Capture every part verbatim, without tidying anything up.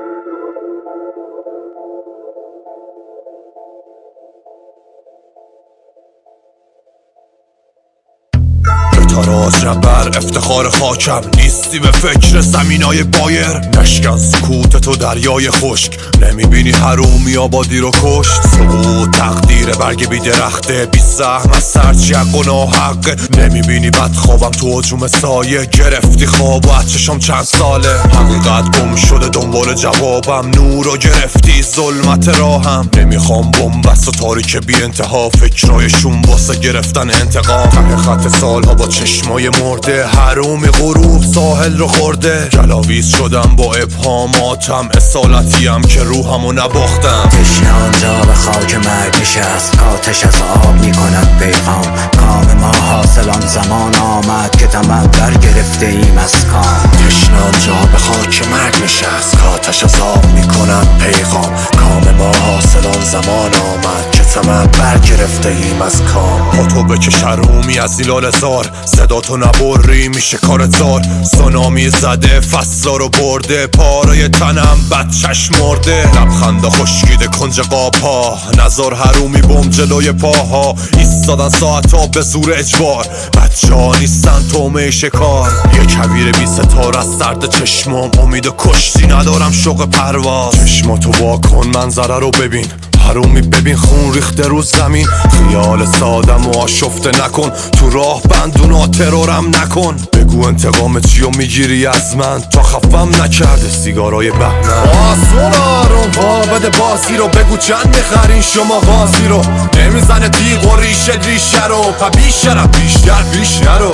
تاراج بر افتخار خاکم، نیستی به فکر زمینای بایر. نشکن سکوت تو دریای خشک، نمیبینی حرومی آبادی رو کشت. سقوط تقدیر برگ بی درخته، بی سهم از سرچی حق و ناحقه. نمیبینی بدخوابم تو هجوم سایه، گرفتی خواب و چشم چند ساله. حقیقت گم شده دنبال جوابم، نور رو گرفتی ظلمت راهم. نمیخوام بنبست و تاریک بی انتها، فکرایشون واسه گرفتن انتقام. ته خط سالها با چشمای مرده، حرومی غروب ساحل رو خورده. گلاویز شدم با ابهاماتم، اصالتیم که روحمو نباختم. تشنه آنجا به خاک مرگ نشست، کاتش از آب میکند پیغام. کام ما حاصل آن زمان آمد که طمع بر گرفته ایم از کام. تشنه آنجا به خاک مرگ نشست، کاتش از آب میکند پیغام. کام ما حاصل آن زمان آمد که طمع بر گرفته ایم از کام. پاتو بکش حرومی از زیلال زار، صدا تو نبری میشه کار زار. سونامی زده فصلا رو برده، پاره تنم بد چشم مرده. لبخنده خشکیده کنج قاپا، نظر حرومی بم جلوی پاها. ایستادن ساعتا به زور اجبار، بچه ها نیستن تومه شکار. یه کویر بی ستاره از سرد چشمام، امید و کشتی ندارم شوق پرواز. چشماتو واکن منظره رو ببین، حرومی ببین خون ریخته رو زمین. خیال سادم و آشفته نکن، تو راه بندونا ترورم نکن. بگو انتقام چیو میگیری از من، تا خفم نکرده سیگارای بهمن. آسونا رو وا بده بازی رو، بگو چند میخرین شما غازی رو. نمیزنه تیغ و ریشه ریشه رو، پا بیشترم بیشتر بیش نرو.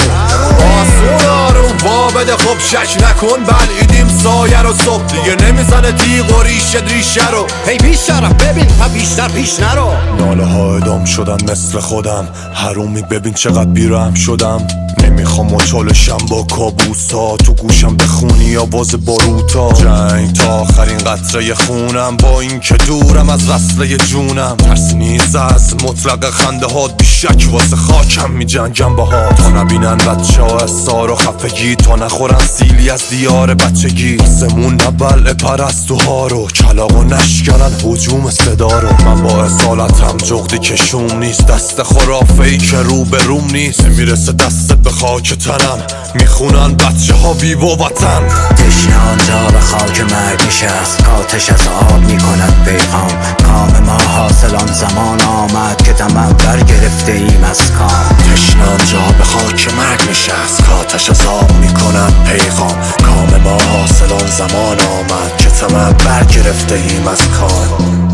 آسونا رو وا بده خب شک نکن، بلعیدیم سایه رو صبح دیگه. نمیزنه تیغ و ریشه ریشه رو. هی بیشترم ببین پا بیشتر پیش نرو. ناله ها ادام شدن مثل خودم، حرومی ببین چقدر بیرحم شدم. نمیخوام مچالشم با کابوسا، تو گوشم بخونی آواز باروتا. جنگ تا آخرین قطره خونم، با این که دورم از وصله جونم. ترس نیست از مطلق خنده هات، بیشک واسه خاکم میجنگم باهات. تا نبینن بچه ها احسار و خفگی، تا نخورن سیلی از دیار بچگی. آسمون نبلع پرستوها رو، کلاغ و نشکنن هجوم صدا رو. من با اصالتم جغدی کشوم نیست، دست خرافه‌ای که رو به روم نیست. میرسه دست به خاک تنم، میخونن بچه ها بی و وطن. تشنه آنجا به خاک مرگ نشست، کاتش از آب میکند پیغام. کام ما حاصل آن زمان آمد که طمع بر گرفته ایم از کام. تشنه آنجا به خاک مرگ نشست، کاتش از آب میکند پیغام. کام ما حاصل آن زمان آمد که طمع بر گرفته ایم از کام.